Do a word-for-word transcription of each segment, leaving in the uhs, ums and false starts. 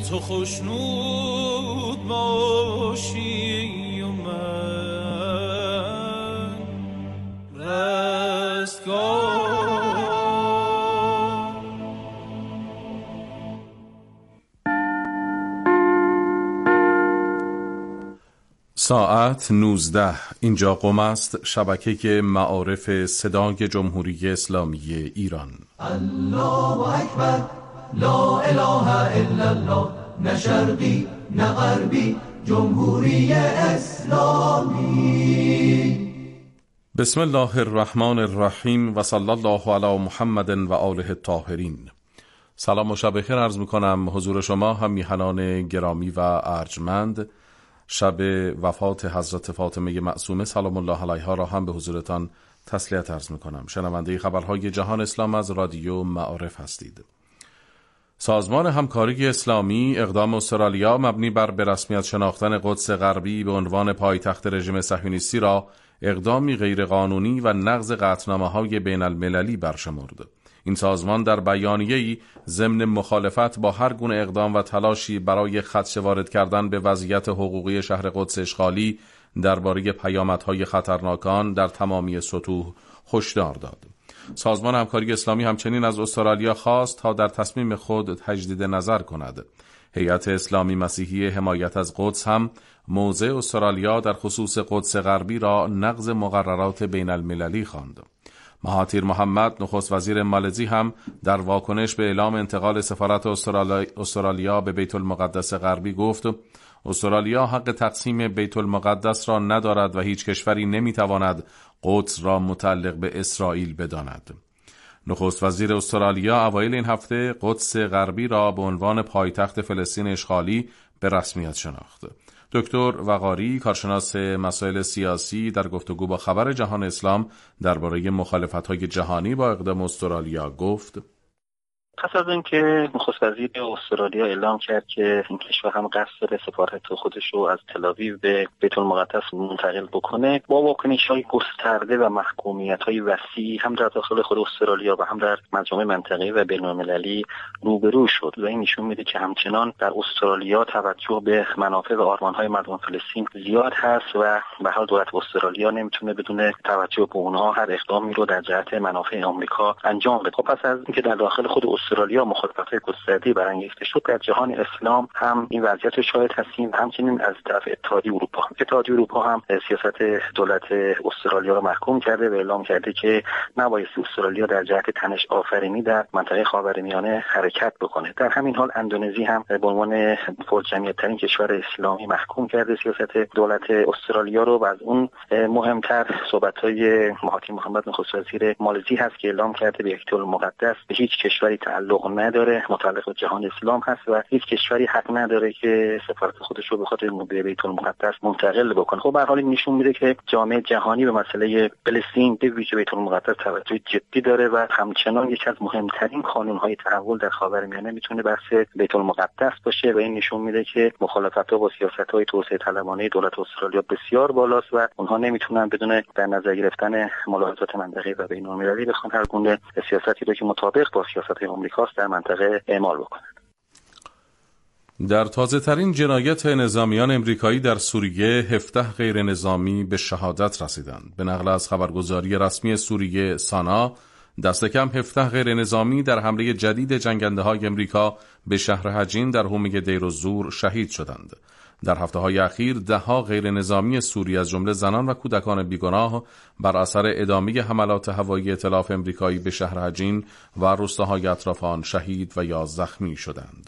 تو خوشنود باشی و من رستگار. ساعت نوزده. اینجا قم است، شبکه معارف صدای جمهوری اسلامی ایران. الله اکبر، لا اله الا الله، نه شرقی نه غربی، جمهوری اسلامی. بسم الله الرحمن الرحیم و صلی الله علی محمد و آله الطاهرین. سلام و شب بخیر عرض میکنم حضور شما هم میهنان گرامی و ارجمند. شب وفات حضرت فاطمه معصومه سلام الله علیها را هم به حضورتان تسلیت عرض میکنم. شنونده خبرهای جهان اسلام از رادیو معارف هستید. سازمان همکاری اسلامی اقدام استرالیا مبنی بر به رسمیت شناختن قدس غربی به عنوان پایتخت رژیم صهیونیستی را اقدامی غیرقانونی و نقض قطعنامه‌های بین المللی برشمرد. این سازمان در بیانیه‌ای ضمن مخالفت با هر گونه اقدام و تلاشی برای خدشه وارد کردن به وضعیت حقوقی شهر قدس اشغالی درباره پیامدهای خطرناک آن در تمامی سطوح هشدار داد. سازمان همکاری اسلامی همچنین از استرالیا خواست تا در تصمیم خود تجدید نظر کند. هیئت اسلامی مسیحی حمایت از قدس هم موضع استرالیا در خصوص قدس غربی را نقض مقررات بین المللی خواند. مهاتیر محمد نخست وزیر مالزی هم در واکنش به اعلام انتقال سفارت استرالیا به بیت المقدس غربی گفت استرالیا حق تقسیم بیت المقدس را ندارد و هیچ کشوری نمیتواند قدس را متعلق به اسرائیل بداند. نخست وزیر استرالیا اوایل این هفته قدس غربی را به عنوان پایتخت فلسطین اشغالی به رسمیت شناخت. دکتر وقاری کارشناس مسائل سیاسی در گفتگو با خبر جهان اسلام درباره مخالفت‌های جهانی با اقدام استرالیا گفت: پس از اینکه نخست وزیر استرالیا اعلام کرد که این کشور هم قصد داره سفارت خودش رو از تل‌آویو به بیت المقدس منتقل بکنه، با واکنش‌های گسترده و محکومیت‌های وسیعی هم در داخل خود استرالیا و هم در مجامع منطقه‌ای و بین‌المللی روبرو شد و این نشون میده که همچنان در استرالیا توجه به منافع و آرمان‌های مردم فلسطین زیاد هست و به هر دولت استرالیا نمیتونه بدون توجه به اونها هر اقدامی رو در جهت منافع آمریکا انجام بده. خب پس از اینکه در داخل خود استرالیا مخالفت‌های گسترده‌ای برانگیخته شد، در جهان اسلام هم این وضعیت رو شاهد هستیم. همچنین از طرف اتحادیه اروپا اتحادیه اروپا هم سیاست دولت استرالیا رو محکوم کرده و اعلام کرده که نباید استرالیا در جهت تنش آفرینی در منطقه خاورمیانه حرکت بکنه. در همین حال اندونزی هم به عنوان پرجمعیت‌ترین کشور اسلامی محکوم کرده سیاست دولت استرالیا رو و از اون مهمتر صحبت‌های مهاتیر محمد نخست وزیر مالزی هست که اعلام کرده بیت المقدس به هیچ کشوری تعلق نداره، متعلق به جهان اسلام هست و هیچ کشوری حق نداره که سفارت خودش رو به خاطر به بیت المقدس منتقل بکنه. خب به هر حال نشون میده که جامعه جهانی به مسئله فلسطین به ویژه بیت المقدس توجه جدی داره و همچنان یکی از مهمترین قانون‌های تحول در خاورمیانه میتونه بحث بیت المقدس باشه و این نشون میده که مخالفت‌ها با سیاست‌های توسعه طلبانه دولت استرالیا بسیار بالاست و اونها نمیتونن بدون در نظر گرفتن ملاحظات منطقه‌ای و بین‌المللی بخوان هر گونه سیاستی رو که مطابق با سیاست‌های آمریکاست در منطقه اعمال بکنند. در تازه ترین جنایت نظامیان امریکایی در سوریه هفده غیر نظامی به شهادت رسیدند. به نقل از خبرگزاری رسمی سوریه سانا، دست کم هفده غیر نظامی در حمله جدید جنگنده های امریکا به شهر حجین در حومه دیر الزور شهید شدند. در هفته‌های اخیر ده‌ها غیر نظامی سوری از جمله زنان و کودکان بیگناه بر اثر ادامه حملات هوایی ائتلاف امریکایی به شهر حجین و روستاهای اطراف آن شهید و یا زخمی شدند.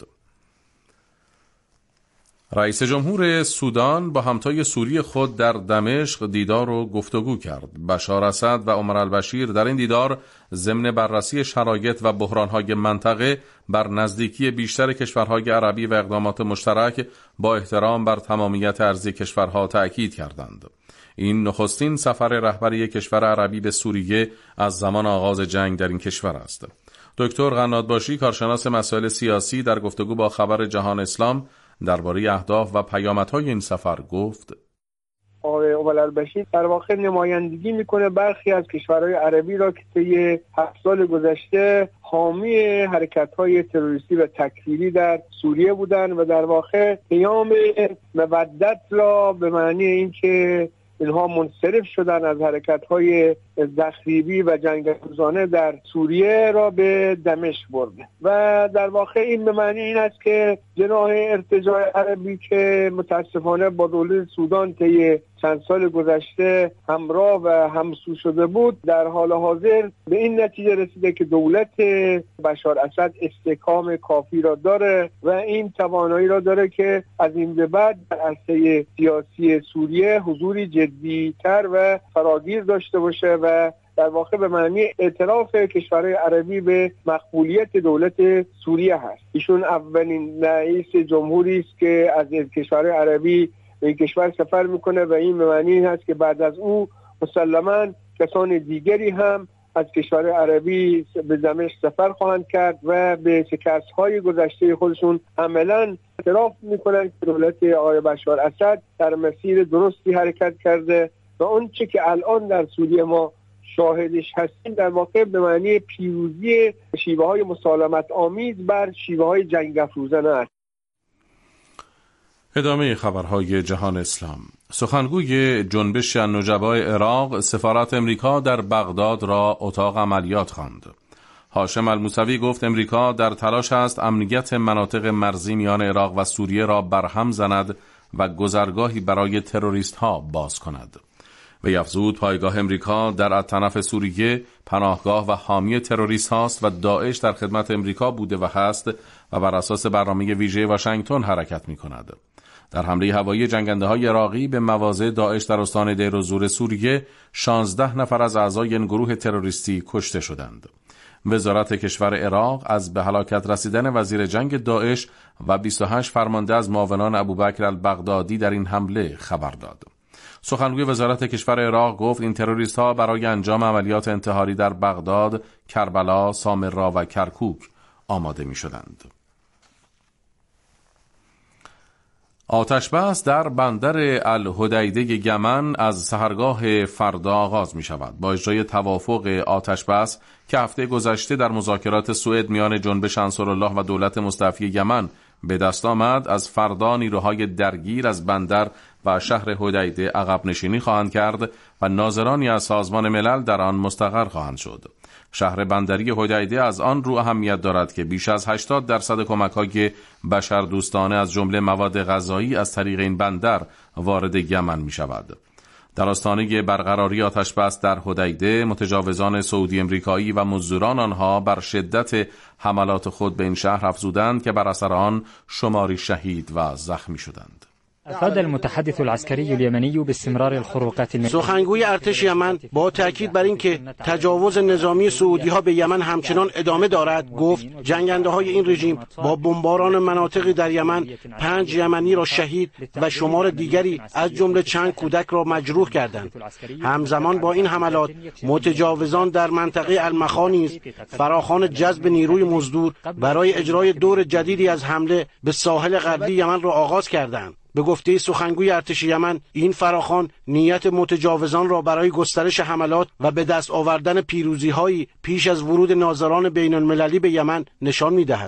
رئیس جمهور سودان با همتای سوری خود در دمشق دیدار و گفتگو کرد. بشار اسد و عمر البشیر در این دیدار ضمن بررسی شرایط و بحران‌های منطقه بر نزدیکی بیشتر کشورهای عربی و اقدامات مشترک با احترام بر تمامیت ارضی کشورها تأکید کردند. این نخستین سفر رهبری کشور عربی به سوریه از زمان آغاز جنگ در این کشور است. دکتر قنادباشی کارشناس مسائل سیاسی در گفتگو با خبر جهان اسلام درباره اهداف و پیامدهای این سفر گفت: آقای اوبل البشیر در واقع نمایندگی میکنه برخی از کشورهای عربی را که طی هفت سال گذشته حامی حرکت‌های تروریستی و تکفیری در سوریه بودند و در واقع قیام مودت را به معنی اینکه اینها منصرف شدن از حرکت‌های تخریبی و جنگ‌افروزانه در سوریه را به دمشق برده و در واقع این به معنی این است که جناح ارتجاع عربی که متاسفانه با دولت سودان طی چند سال گذشته همراه و همسو شده بود در حال حاضر به این نتیجه رسیده که دولت بشار اسد استحکام کافی را داره و این توانایی را داره که از این به بعد در عرصه سیاسی سوریه حضوری جدی‌تر و فراگیر داشته باشه و در واقع به معنی اعتراف کشورهای عربی به مقبولیت دولت سوریه هست. ایشون اولین رئیس جمهوری است که از کشورهای عربی به این کشور سفر میکنه و این به معنی هست که بعد از او مسلماً کسان دیگری هم از کشورهای عربی به دمشق سفر خواهند کرد و به شکست‌های گذشته خودشون عملاً اعتراف میکنند که دولت آقای بشار اسد در مسیر درستی حرکت کرده و اون چه که الان در سوریه ما شاهدش هستیم در واقع به معنی پیروزی شیوه های مسالمت آمیز بر شیوه های جنگ افروزانه است. ادامه خبرهای جهان اسلام. سخنگوی جنبش نجبای عراق سفارت امریکا در بغداد را اتاق عملیات خواند. هاشم الموسوی گفت امریکا در تلاش است امنیت مناطق مرزی میان عراق و سوریه را برهم زند و گذرگاهی برای تروریست ها باز کند. و افزود پایگاه امریکا در الطنف سوریه پناهگاه و حامی تروریست هاست و داعش در خدمت امریکا بوده و هست و بر اساس برنامه ویژه واشنگتن حرکت می کند. در حمله هوایی جنگنده های عراقی به مواضع داعش در استان دیر الزور سوریه شانزده نفر از اعضای این گروه تروریستی کشته شدند. وزارت کشور عراق از به هلاکت رسیدن وزیر جنگ داعش و بیست و هشت فرمانده از معاونان ابوبکر البغدادی در این حمله خبر داد. سخنگوی وزارت کشور عراق گفت این تروریست ها برای انجام عملیات انتحاری در بغداد، کربلا، سامرا و کرکوک آماده می شدند. آتش بس در بندر الحدیده یمن از سحرگاه فردا آغاز می شود با اجرای توافق آتش بس که هفته گذشته در مذاکرات سوئد میان جنبش انصارالله و دولت مستعفی یمن به دست آمد. از فردا نیروهای درگیر از بندر و شهر حدیده عقب نشینی خواهند کرد و ناظرانی از سازمان ملل در آن مستقر خواهند شد. شهر بندری حدیده از آن رو اهمیت دارد که بیش از هشتاد درصد کمک‌های بشردوستانه از جمله مواد غذایی از طریق این بندر وارد یمن می‌شود. در آستانه برقراری آتش بس در حدیده متجاوزان سعودی امریکایی و مزدوران آنها بر شدت حملات خود به این شهر افزودند که بر اثر آن شماری شهید و زخمی شدند. افاد المتحدث العسكري اليمني باستمرار الخروقات المدنية. سخنگوی ارتش یمن با تاکید بر اینکه تجاوز نظامی سعودی ها به یمن همچنان ادامه دارد گفت جنگنده های این رژیم با بمباران مناطقی در یمن پنج یمنی را شهید و شمار دیگری از جمله چند کودک را مجروح کردند. همزمان با این حملات متجاوزان در منطقه المخا نیز فراخوان جذب نیروی مزدور برای اجرای دور جدیدی از حمله به ساحل غربی یمن را آغاز کردند. به گفته سخنگوی ارتش یمن این فراخوان نیت متجاوزان را برای گسترش حملات و به دست آوردن پیروزی‌هایی پیش از ورود ناظران بین‌المللی به یمن نشان می‌دهد.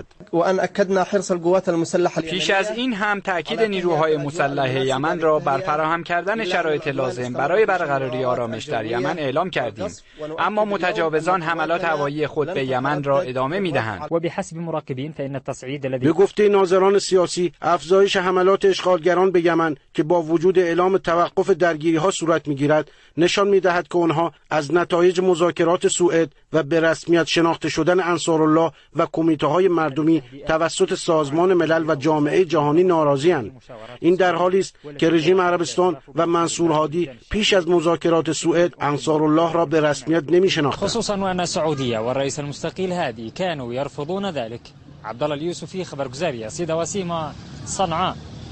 پیش از این هم تاکید نیروهای مسلح یمن را بر فراهم کردن شرایط لازم برای برقراری آرامش در یمن اعلام کردیم، اما متجاوزان حملات هوایی خود به یمن را ادامه می‌دهند. و بحسب مراقبین فإن التصعيد الذي به گفته ناظران سیاسی افزایش حملات اشغالگر به یمن که با وجود اعلام توقف درگیری ها صورت میگیرد نشان میدهد که آنها از نتایج مذاکرات سوئد و به رسمیت شناخته شدن انصارالله و کمیته های مردمی توسط سازمان ملل و جامعه جهانی ناراضی اند. این در حالی است که رژیم عربستان و منصور هادی پیش از مذاکرات سوئد انصارالله را به رسمیت نمی شناختند. خصوصا وان السعوديه والرئيس المستقيل هادي كانوا يرفضون ذلك. عبدالله اليوسفی خبرگزاری سیدا وسیما صنعاء.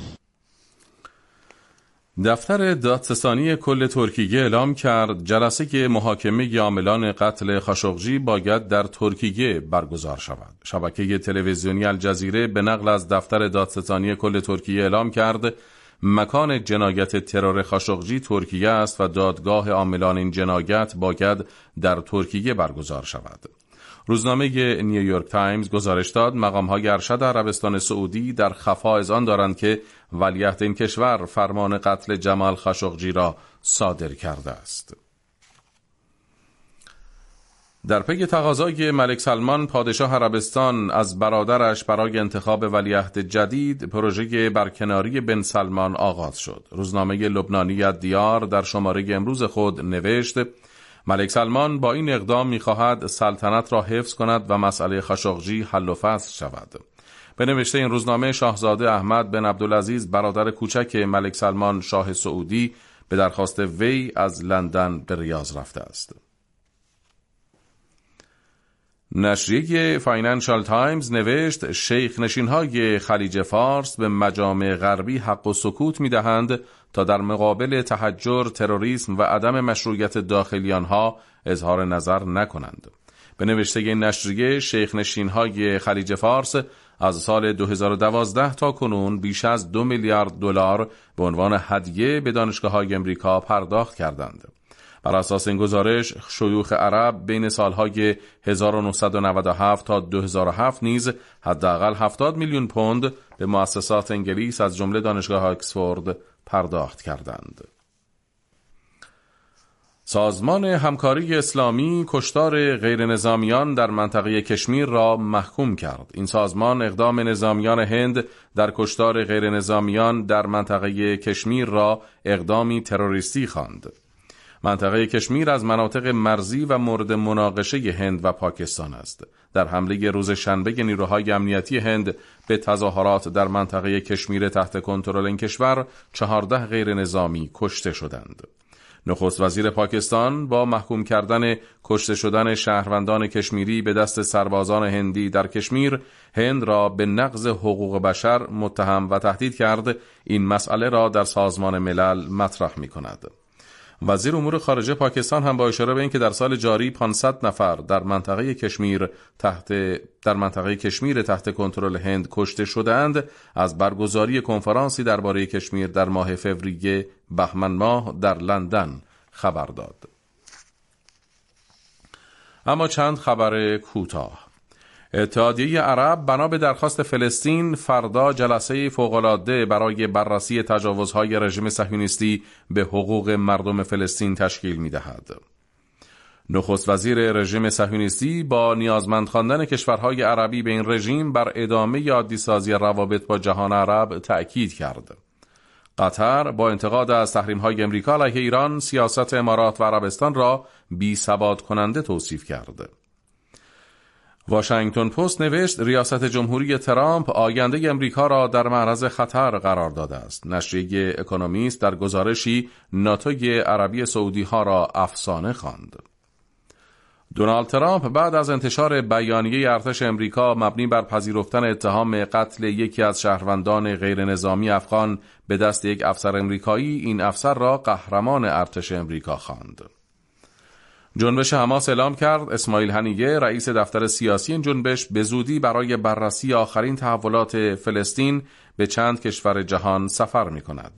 دفتر دادستانی کل ترکیه اعلام کرد جلسه محاکمه عاملان قتل خاشقجی باید در ترکیه برگزار شود. شبکه تلویزیونی الجزیره به نقل از دفتر دادستانی کل ترکیه اعلام کرد مکان جنایت ترور خاشقجی ترکیه است و دادگاه عاملان این جنایت باید در ترکیه برگزار شود. روزنامه نیویورک تایمز گزارش داد مقام‌های ارشد عربستان سعودی در خفا از آن دارند که ولیعهد این کشور فرمان قتل جمال خاشقجی را صادر کرده است. در پی تقاضای ملک سلمان پادشاه عربستان از برادرش برای انتخاب ولیعهد جدید، پروژه برکناری بن سلمان آغاز شد. روزنامه لبنانی الدیار در شماره امروز خود نوشت ملک سلمان با این اقدام می‌خواهد سلطنت را حفظ کند و مسئله خاشقجی حل و فصل شود. به نوشته این روزنامه شاهزاده احمد بن عبدالعزیز برادر کوچک ملک سلمان شاه سعودی به درخواست وی از لندن به ریاض رفته است. نشریه فاینانشال تایمز نوشت شیخ نشین‌های خلیج فارس به مجامع غربی حق و سکوت می‌دهند تا در مقابل تحجر، تروریسم و عدم مشروعیت داخلی آنها اظهار نظر نکنند. به نوشته این نشریه شیخ نشین‌های خلیج فارس از سال دو هزار و دوازده تا کنون بیش از دو میلیارد دلار به عنوان هدیه به دانشگاه‌های امریکا پرداخت کردند. بر اساس این گزارش شیوخ عرب بین سالهای هزار و نهصد و نود و هفت تا دو هزار و هفت نیز حداقل هفتاد میلیون پوند به مؤسسات انگلیس از جمله دانشگاه آکسفورد پرداخت کردند. سازمان همکاری اسلامی کشتار غیر نظامیان در منطقه کشمیر را محکوم کرد. این سازمان اقدام نظامیان هند در کشتار غیر نظامیان در منطقه کشمیر را اقدامی تروریستی خواند. منطقه کشمیر از مناطق مرزی و مورد مناقشه هند و پاکستان است. در حمله روز شنبه نیروهای امنیتی هند به تظاهرات در منطقه کشمیر تحت کنترل این کشور چهارده غیر نظامی کشته شدند. نخست وزیر پاکستان با محکوم کردن کشته شدن شهروندان کشمیری به دست سربازان هندی در کشمیر، هند را به نقض حقوق بشر متهم و تهدید کرد. این مسئله را در سازمان ملل مطرح می کند. وزیر امور خارجه پاکستان هم با اشاره به اینکه در سال جاری پانصد نفر در منطقه کشمیر تحت در منطقه کشمیر تحت کنترل هند کشته شدند، از برگزاری کنفرانسی درباره کشمیر در ماه فوریه بهمن ماه در لندن خبر داد. اما چند خبر کوتاه. اتحادیه عرب بنا به درخواست فلسطین فردا جلسه فوق‌العاده برای بررسی تجاوزهای رژیم صهیونیستی به حقوق مردم فلسطین تشکیل می‌دهد. نخست وزیر رژیم صهیونیستی با نیازمند خواندن کشورهای عربی به این رژیم بر ادامه عادی‌سازی روابط با جهان عرب تأکید کرد. قطر با انتقاد از تحریم‌های امریکا علیه ایران سیاست امارات و عربستان را بی‌ثبات کننده توصیف کرد. واشنگتن پست نوشت ریاست جمهوری ترامپ آینده امریکا را در معرض خطر قرار داده است. نشریه اکونومیست در گزارشی ناتوی عربی سعودی ها را افسانه خواند. دونالد ترامپ بعد از انتشار بیانیه ارتش امریکا مبنی بر پذیرفتن اتهام قتل یکی از شهروندان غیر نظامی افغان به دست یک افسر امریکایی، این افسر را قهرمان ارتش امریکا خواند. جنبش حماس اعلام کرد اسماعیل هنیه رئیس دفتر سیاسی این جنبش به زودی برای بررسی آخرین تحولات فلسطین به چند کشور جهان سفر می کند.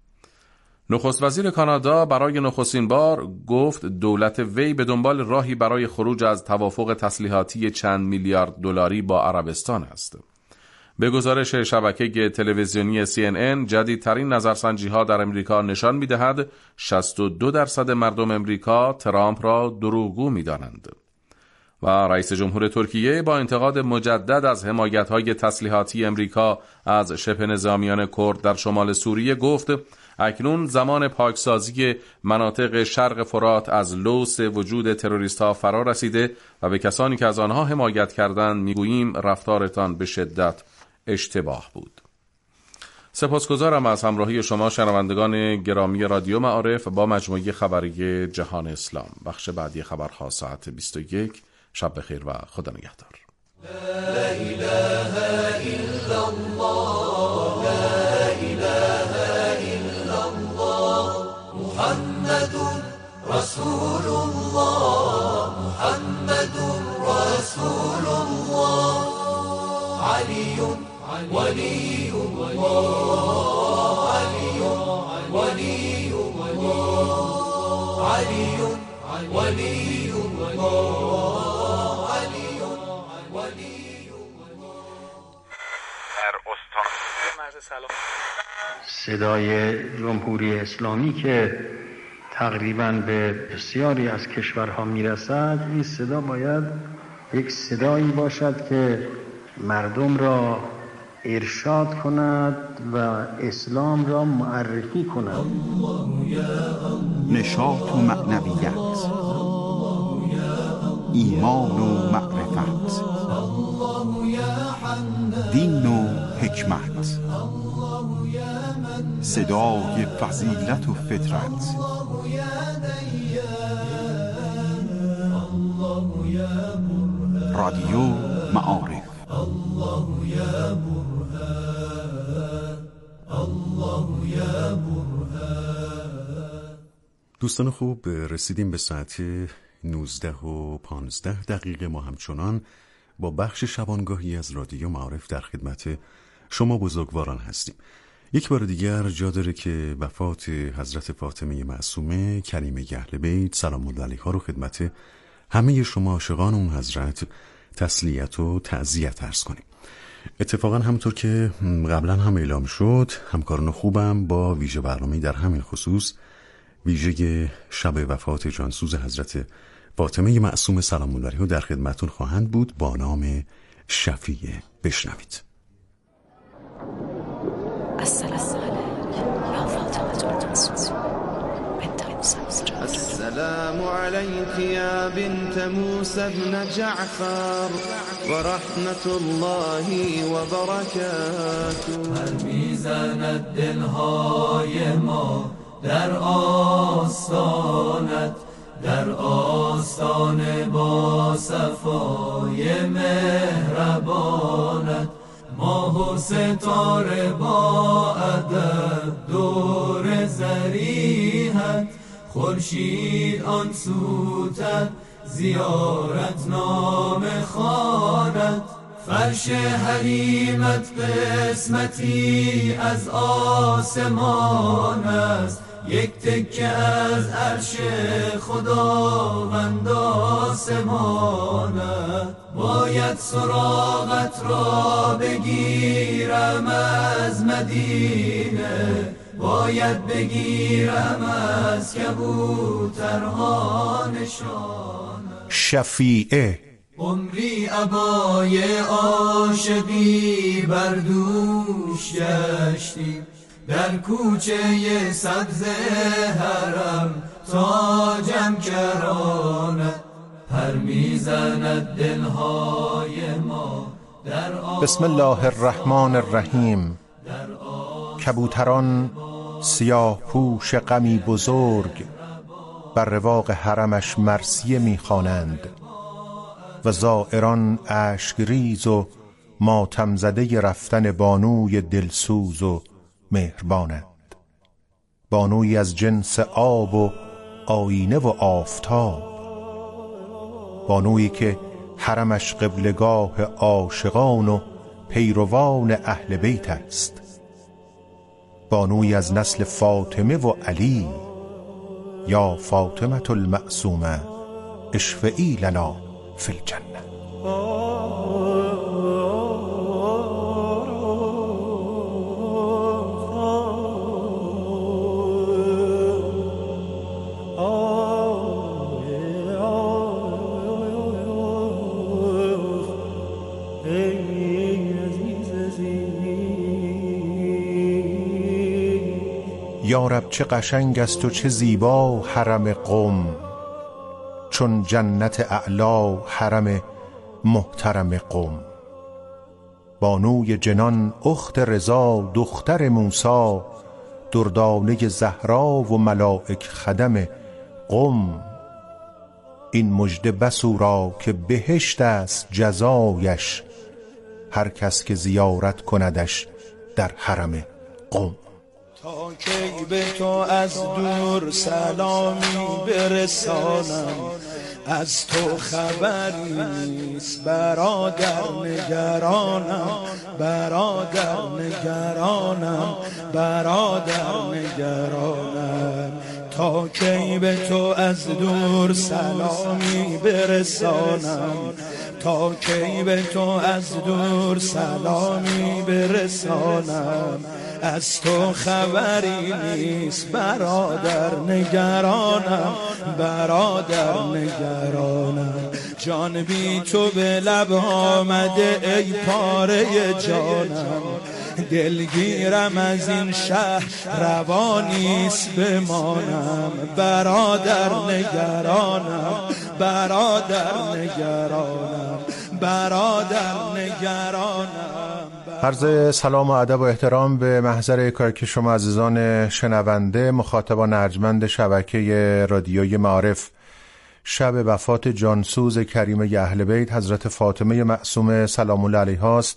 نخست وزیر کانادا برای نخستین بار گفت دولت وی به دنبال راهی برای خروج از توافق تسلیحاتی چند میلیارد دلاری با عربستان است. به گزارش شبکه تلویزیونی سی ان ان، جدیدترین نظرسنجی‌ها در امریکا نشان می‌دهد شصت و دو درصد مردم امریکا ترامپ را دروغگو می‌دانند. و رئیس جمهور ترکیه با انتقاد مجدد از حمایت‌های تسلیحاتی امریکا از شبه نظامیان کرد در شمال سوریه گفت اکنون زمان پاکسازی مناطق شرق فرات از لوث وجود تروریست‌ها فرا رسیده و به کسانی که از آنها حمایت کردند می‌گوییم رفتارتان به شدت اشتباه بود. سپاسگزارم از همراهی شما شنوندگان گرامی رادیو معارف با مجموعه خبری جهان اسلام. بخش بعدی خبرها ساعت بیست و یک. شب بخیر و خدا نگهدار. لا اله الا الله، لا اله الا الله، محمد رسول الله، محمد رسول الله، علی ولی الله، علی علی ولی الله علی ولی در استان مرز سلام صدای جمهوری اسلامی که تقریباً به بسیاری از کشورها میرسد، این صدا باید یک صدایی باشد که مردم را ارشاد کند و اسلام را معرفی کند. نشاط و معنویت، ایمان و معرفت، دین و حکمت، صدای فضیلت و فطرت، رادیو معارف. دوستان خوب، رسیدیم به ساعت نوزده و پانزده دقیقه. ما همچنان با بخش شبانگاهی از رادیو معارف در خدمت شما بزرگواران هستیم. یک بار دیگر جا داره که وفات حضرت فاطمه معصومه کریمه اهل بیت سلام الله علیها رو خدمت همه شما عاشقان اون حضرت تسلیت و تعزیت عرض کنیم. اتفاقا همونطور که قبلا هم اعلام شد، همکاران خوبم با ویژه برنامه در همین خصوص، ویژه شب وفات جانسوز حضرت فاطمه معصومه سلام الله علیها در خدمتون خواهند بود با نام شفیع. بشنوید. السلام عليك يا بنت موسى بن جعفر ورحمة الله وبركاته. هر میزند دلهای ما در آستانت، در آستان با صفای مهربانت. ماه و ستاره با ادب دور زریحت، خورشید آن سوتت زیارت نام خانت. فرش حریمت قسمتی از آسمان است، یک تکه از عرش خداوند آسمانت. باید سراغت را بگیرم از مدینه، باید بگیرم از کبوترها نشانه. شفیعه عمری عبای عاشقی بر دوش گشتی، در کوچه سبز حرم تاجم کرانه. پر میزند دلهای ما در بسم الله الرحمن الرحیم. کبوتران سیاه پوش غمی بزرگ بر رواق حرمش مرثیه میخوانند و زائران اشک ریز و ماتم زده رفتن بانوی دلسوز و مهربانند. بانوی از جنس آب و آینه و آفتاب، بانویی که حرمش قبلگاه عاشقان و پیروان اهل بیت است. بانوی از نسل فاطمه و علی. یا فاطمه المعصومه اشفعی لنا فی الجنه. یارب چه قشنگ است و چه زیبا حرم قم، چون جنت اعلا حرم محترم قم. بانوی جنان اخت رضا دختر موسی، دردانه زهرا و ملائک خدم قم. این مژده بس او را که بهشت است جزایش، هر کس که زیارت کندش در حرم قم. تا کی به تو از دور سلامی برسانم، از تو خبری نیست برادر نگرانم، برادر نگرانم، برادر نگرانم. تا کی به تو از دور سلامی برسانم، تا کی به تو از دور سلامی برسانم. از تو خبری نیست برادر نگرانم، برادر نگرانم. جان بی تو به لب آمده ای پاره جانم، دلگیرم از این شهر روانیست بمانم. برادر نگرانم، برادر نگرانم، برادر نگرانم. عرض سلام و ادب و احترام به محضر کار که شما عزیزان شنونده، مخاطبان ارجمند شبکه رادیوی معارف. شب وفات جانسوز کریم اهل بیت حضرت فاطمه معصومه سلام الله علیها است.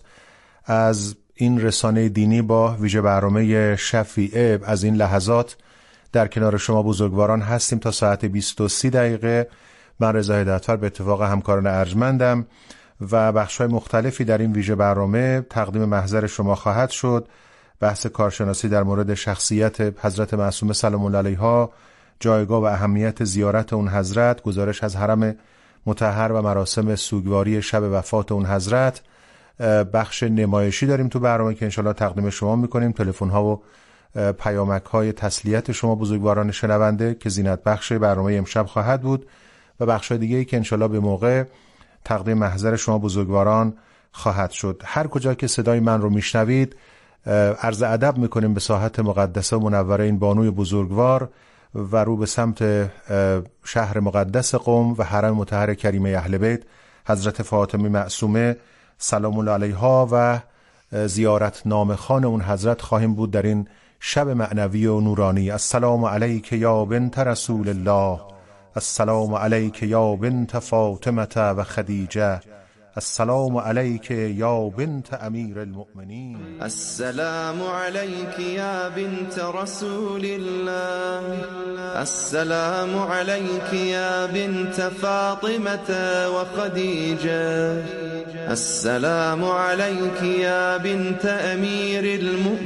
از این رسانه دینی با ویژه برنامه شفیعه از این لحظات در کنار شما بزرگواران هستیم تا ساعت بیست و سه دقیقه. من رضا هدایتفر به اتفاق همکاران ارجمندم و بخش‌های مختلفی در این ویژه برنامه تقدیم محضر شما خواهد شد. بحث کارشناسی در مورد شخصیت حضرت معصومه سلام الله علیها، جایگاه و اهمیت زیارت اون حضرت، گزارش از حرم مطهر و مراسم سوگواری شب وفات اون حضرت. بخش نمایشی داریم تو برنامه که انشالله تقدیم شما میکنیم. تلفن ها و پیامک های تسلیت شما بزرگواران شنونده که زینت بخش برنامه امشب خواهد بود و بخش دیگه‌ای که انشالله به موقع تقدیم محضر شما بزرگواران خواهد شد. هر کجا که صدای من رو میشنوید عرض ادب میکنیم به ساحت مقدسه و منوره این بانوی بزرگوار و رو به سمت شهر مقدس قم و حرم مطهر کریمه اهل بیت حضرت فاطمه معصومه سلام الله علیها و زیارت نامه خان اون حضرت خواهیم بود در این شب معنوی و نورانی. السلام علیک یا بنت رسول الله، السلام علیک یا بنت فاطمه و خدیجه، السلام علیک یا بنت امیر المؤمنین، السلام علیک یا بنت رسول الله، السلام علیک یا بنت فاطمه و خدیجه، السلام علیک یا بنت امیر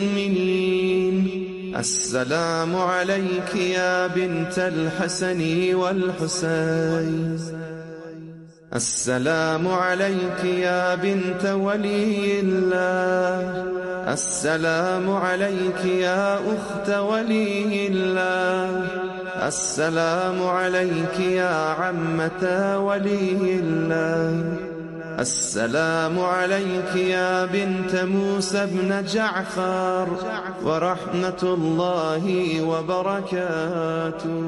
المؤمنین، السلام علیک یا بنت الحسن والحسین، السلام عليك يا بنت ولي الله، السلام عليك يا أخت ولي الله، السلام عليك يا عمة ولي الله، السلام عليك يا بنت موسى بن جعفر ورحمة الله وبركاته.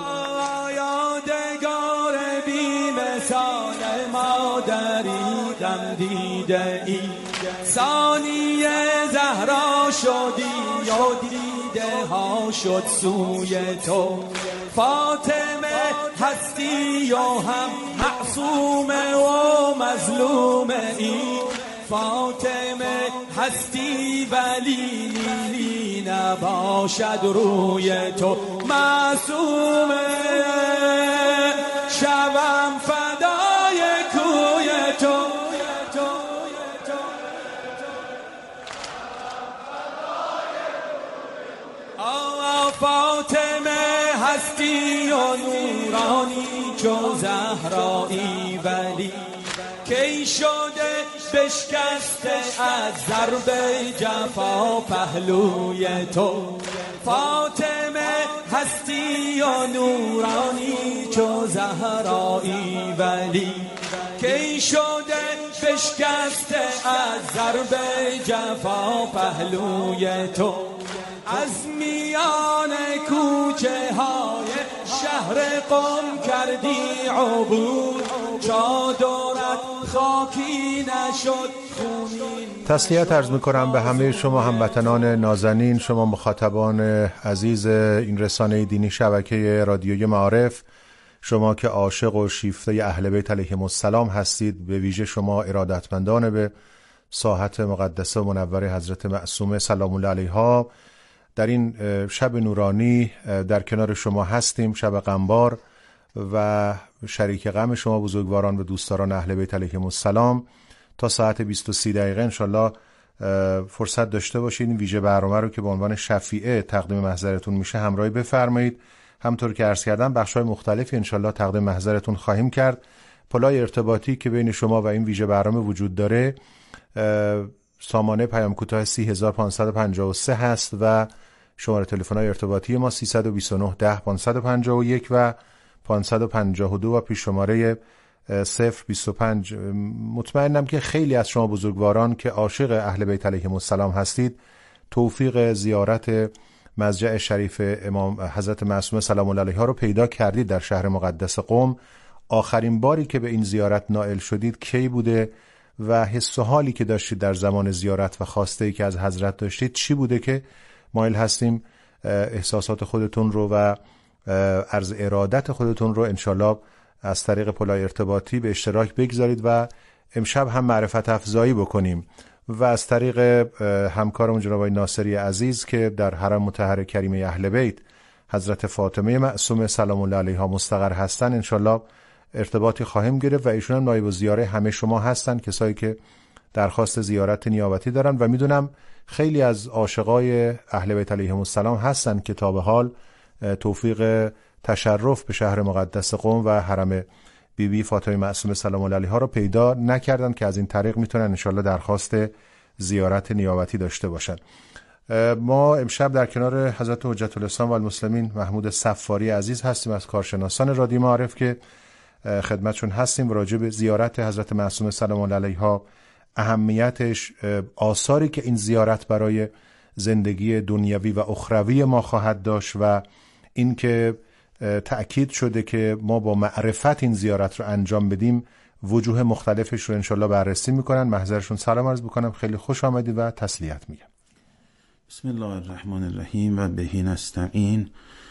دریدم دیده ای ثانیه زهرا شدی یا دیده ها شد سوی تو، فاطمه هستی یا هم معصومه و مظلومه ای، فاطمه هستی ولی نیلی نباشد روی تو، معصومه شبم فدای کوی تو. آه فاطمه هستی و نورانی چو زهرایی ولی کی شده بشکسته از ضرب جفا پهلوی تو، فاطمه هستی و نورانی چو زهرایی ولی کی شده بشکسته از ضرب جفا پهلوی تو، از میان کوچه های شهر قم کردی عبور، چادرت خاکی نشد خونین. تسلیت عرض میکنم به همه شما هموطنان نازنین، شما مخاطبان عزیز این رسانه دینی شبکه رادیوی معارف، شما که عاشق و شیفته اهل بیت علیهم السلام هستید، به ویژه شما ارادتمندان به ساحت مقدسه و منوره حضرت معصومه سلام الله علیها. در این شب نورانی در کنار شما هستیم، شب غمبار و شریک غم شما بزرگواران و دوستداران اهل بیت علیهم السلام تا ساعت بیست و سه دقیقه انشالله فرصت داشته باشید این ویژه برنامه رو که به عنوان شفیعه تقدیم محضرتون میشه همراهی بفرمایید. همطور که عرض کردم بخش‌های مختلفی انشالله تقدیم محضرتون خواهیم کرد. پلای ارتباطی که بین شما و این ویژه برنامه وجود داره سامانه پیام کوتاه سی هزار و پانصد و پنجاه و سه هست و شماره تلفن‌های ارتباطی ما سیصد و بیست و نه ده پانصد و پنجاه و یک و پانصد و پنجاه و دو و پیش شماره صفر بیست و پنج. مطمئنم که خیلی از شما بزرگواران که عاشق اهل بیت علیهم السلام هستید توفیق زیارت مسجد شریف امام حضرت معصومه سلام الله علیها رو پیدا کردید در شهر مقدس قم. آخرین باری که به این زیارت نائل شدید کی بوده و حس و حالی که داشتید در زمان زیارت و خواسته‌ای که از حضرت داشتید چی بوده که مایل هستیم احساسات خودتون رو و عرض ارادت خودتون رو انشالله از طریق پلای ارتباطی به اشتراک بگذارید و امشب هم معرفت افزایی بکنیم و از طریق همکارمون جناب آقای ناصری عزیز که در حرم مطهر کریمه اهل بیت حضرت فاطمه معصومه سلام الله علیها مستقر هستن انشالله ارتباطی خواهیم گرفت و ایشون هم نایب الزیاره همه شما هستن، کسایی که درخواست زیارت نیابتی دارن و میدونم خیلی از عاشقای اهل بیت علیهم السلام هستن که تا به حال توفیق تشرف به شهر مقدس قم و حرم بی بی فاطمه معصومه سلام الله علیها رو پیدا نکردن که از این طریق میتونن انشالله درخواست زیارت نیابتی داشته باشن. ما امشب در کنار حضرت حجت الاسلام و المسلمین محمود صفاری عزیز هستیم از کارشناسان رادیو معارف که خدمتشون هستیم راجع به زیارت حضرت معصومه سلام الله علیها، اهمیتش، آثاری که این زیارت برای زندگی دنیوی و اخروی ما خواهد داشت و اینکه تأکید شده که ما با معرفت این زیارت رو انجام بدیم. وجوه مختلفش رو انشالله بررسی میکنن. محضرشون سلام عرض بکنم، خیلی خوش آمدید و تسلیت میگم. بسم الله الرحمن الرحیم و بهی نستعین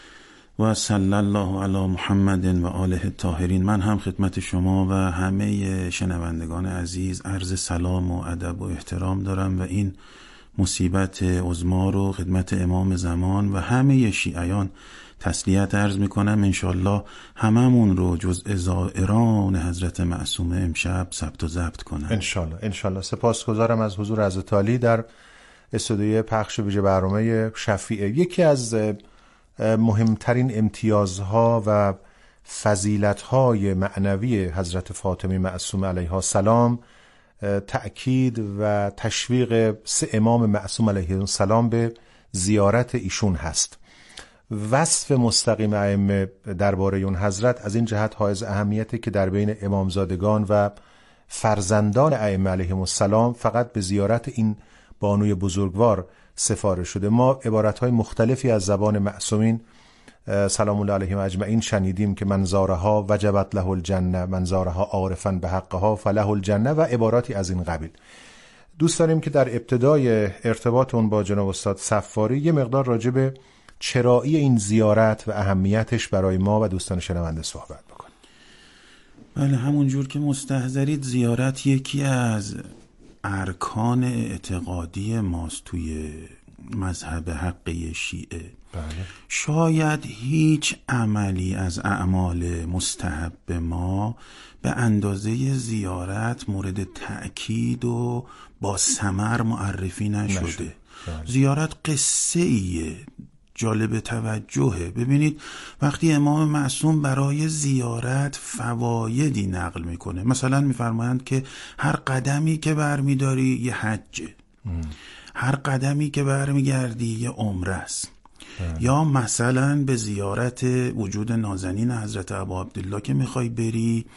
و صلی الله علی محمد و آله الطاهرین. من هم خدمت شما و همه شنوندگان عزیز عرض سلام و ادب و احترام دارم و این مصیبت عظما رو خدمت امام زمان و همه شیعیان تسلیت عرض میکنم. انشالله هممون رو جزء زائران حضرت معصومه امشب ثبت و ضبط کنم انشالله. انشالله. سپاسگزارم از حضور حضرت عالی در استودیوی پخش ویژه برنامه شفیعه. یکی از مهمترین امتیازها و فضیلت‌های معنوی حضرت فاطمه معصومه علیها السلام تأکید و تشویق سه امام معصوم علیهم السلام به زیارت ایشون هست. وصف مستقیم ائمه درباره اون حضرت از این جهت حائز اهمیته که در بین امامزادگان و فرزندان ائمه علیهم السلام فقط به زیارت این بانوی بزرگوار سفارش شده. ما عبارت‌های مختلفی از زبان معصومین سلام الله علیهم اجمعین شنیدیم که من زارها وجبت له الجنه، من زارها عارفا به حقها فله الجنه و عباراتی از این قبیل. دوست داریم که در ابتدای ارتباطمون با جناب استاد صفاری یه مقدار راجع به چرایی این زیارت و اهمیتش برای ما و دوستان شنونده صحبت بکنیم. بله، همون جور که مستحضرید زیارت یکی از ارکان اعتقادی ماست توی مذهب حقه شیعه. بله. شاید هیچ عملی از اعمال مستحب ما به اندازه زیارت مورد تأکید و با ثمر معرفی نشده. نشد. بله. زیارت قصه ایه، جالب توجهه. ببینید وقتی امام معصوم برای زیارت فوایدی نقل میکنه، مثلا میفرمایند که هر قدمی که برمیداری یه حجه، هر قدمی که برمیگردی یه عمره است. یا مثلا به زیارت وجود نازنین حضرت ابا عبدالله که میخوای بری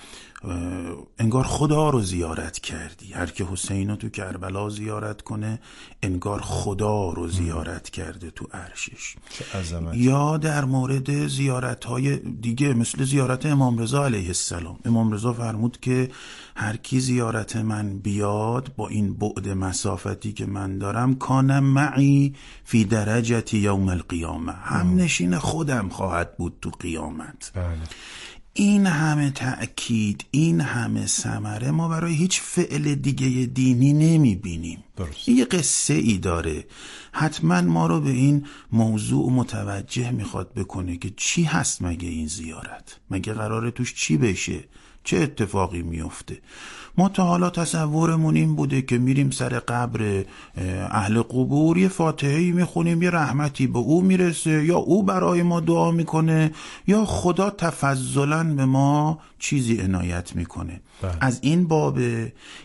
انگار خدا رو زیارت کردی. هر که حسین رو تو کربلا زیارت کنه انگار خدا رو زیارت کرده تو عرشش. یا در مورد زیارت های دیگه مثل زیارت امام رضا علیه السلام، امام رضا فرمود که هر کی زیارت من بیاد با این بعد مسافتی که من دارم کان معی فی درجتی یوم القیامه، هم نشین خودم خواهد بود تو قیامت. بله. این همه تأکید، این همه ثمره ما برای هیچ فعل دیگه دینی نمی بینیم. درست. یه قصه ای داره، حتما ما رو به این موضوع متوجه میخواد بکنه که چی هست مگه این زیارت، مگه قراره توش چی بشه، چه اتفاقی میفته؟ ما تا حالا تصورمون این بوده که میریم سر قبر اهل قبور، یه فاتحه‌ای میخونیم، یه رحمتی به او میرسه، یا او برای ما دعا میکنه، یا خدا تفضلاً به ما چیزی عنایت میکنه. بله. از این بابه